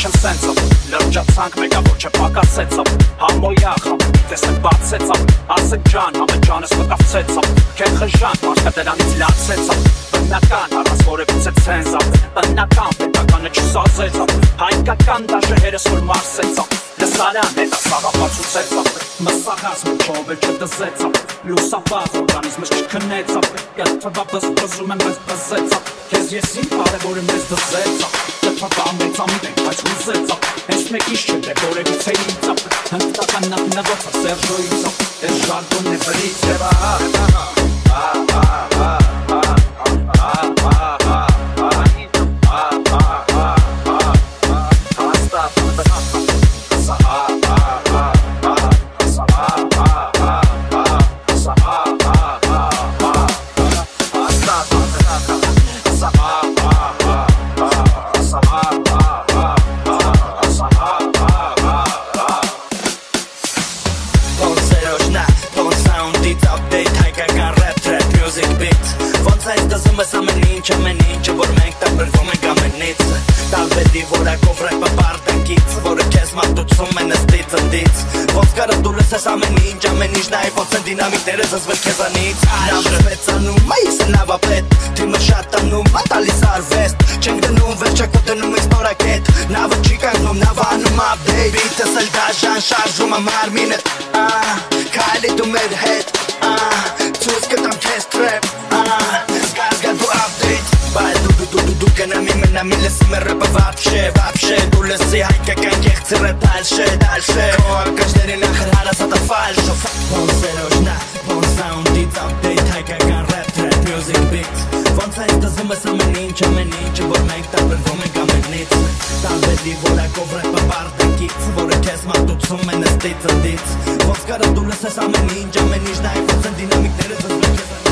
չեմ սենցով լրջացանք մեկա ոչ է պակասեցավ համոյախա տեսեք բացեցավ ասեք ջան համը ջանս մտավցեցավ քեն խժան մարդը դրանից լացեցավ բնական առանց որևիցե ցենզավ բնական պետականը չսազեցավ հայկական դաշը հերս որ մարսեցավ լսարան հետա սաղապացուցեցավ մսախած մի չովել չդզեցավ լուսապաղ օրգանիզմս չքնեցավ կտվա բզբզում եմ մեզ բզեցավ քեզ ես իմ կարևորը մեզ դզեցավ կտվա մեծամիտ ենք այս հուզեցավ հենց մեկից չէ դե որևիցե ինձավ հնդկական նախնագոցա Սերժոյիցավ ես ժարգոնն է բրից եվա Ամեն ինչը որ մենք տարբերվում ենք ամենից Տարբերի որակով ռեպը պարտակից Որը քեզ մատուցում է նստից ընդից Ոնց կարը դու լսես ամեն ինչ նաև ոնց են դինամիկները զզվել քեզանից Նավը մեծանում, այս է նավապետ Թիմը շատանում, տալիս արվեստ Չենք դնում վերջակոտ դնում ենք նորակետ Նավը չի կանգնում, նավը անում update Բիտս էլ դաժան շարժում եմ արմինդ Քայլի դու մեր հետ Ցույց կտամ քեզ trap Զգար դու update Բայց դու կնամ իմ լսի մեր ռեպը вообще Դու լսի հայկական կեղծի ռեպ դալշե Քո արկաշների նախր հարասատա ֆալշո Բոն սերոշնա, բոն սաունդից update հայկական rap music beats Ոնց այս դզում ես ամեն ինչը որ մենք տարբերվում ենք ամենից Տարբերի որակով ռեպը պարտակից Որը քեզ մատուցում է նստից ընդից Ոնց կարը դու լսես ամեն ինչ նաև ոնց են դինամիկները զզվել քեզանից